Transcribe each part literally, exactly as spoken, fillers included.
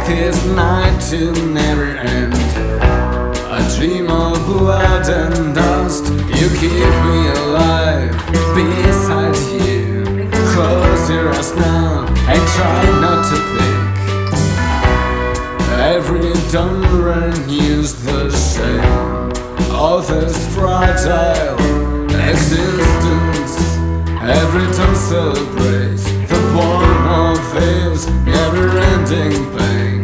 like this night to never end. I dream of blood and dust. You keep me alive beside you. Close your eyes now and try not to think. Every dawn renews the same. All this fragile existence. Every dawn celebrates the born of this never-ending pain.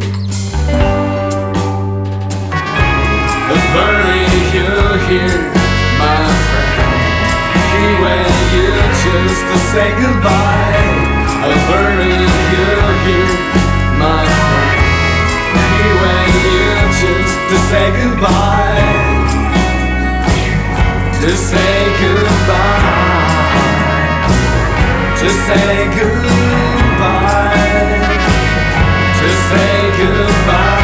Bury you here, my friend. Here when you choose to say goodbye. I'll bury you here, my friend. Here when you choose to say goodbye. To say goodbye. To say goodbye. To say goodbye.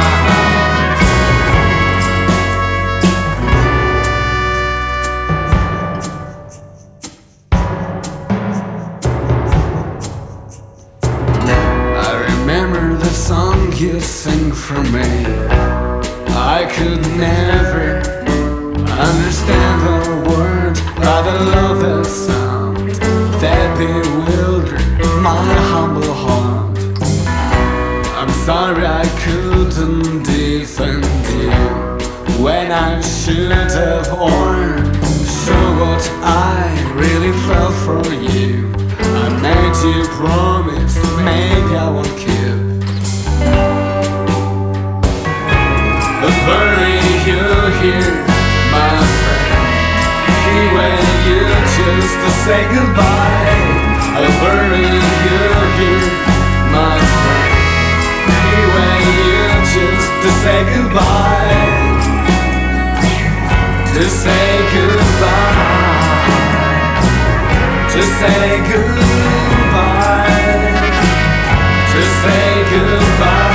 Song you sing for me, I could never understand the word, but I love that sound that bewildered my humble heart. I'm sorry I couldn't defend you when I should have, or show what I really felt for you. I made you promise, maybe I won't keep. Bury you here, my friend. Here when you choose to say goodbye. I'll bury you here, my friend. Here when you choose to say goodbye. To say goodbye. To say goodbye. To say goodbye.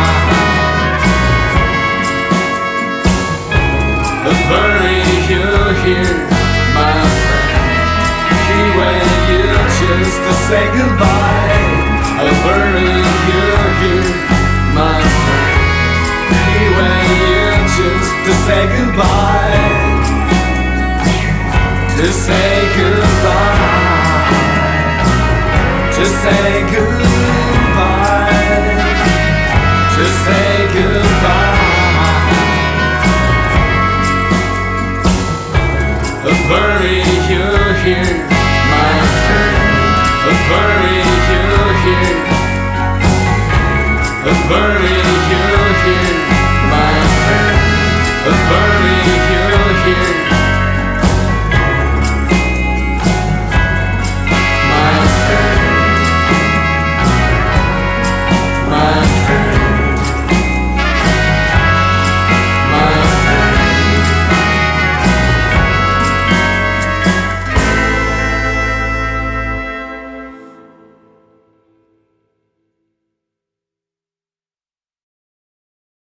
Bury you here, my friend. Here when you choose to say goodbye. I'll bury you here, my friend. Here when you choose to say goodbye. To say goodbye. To say goodbye. To say goodbye. Bury you here, my friend. Bury you here. Bury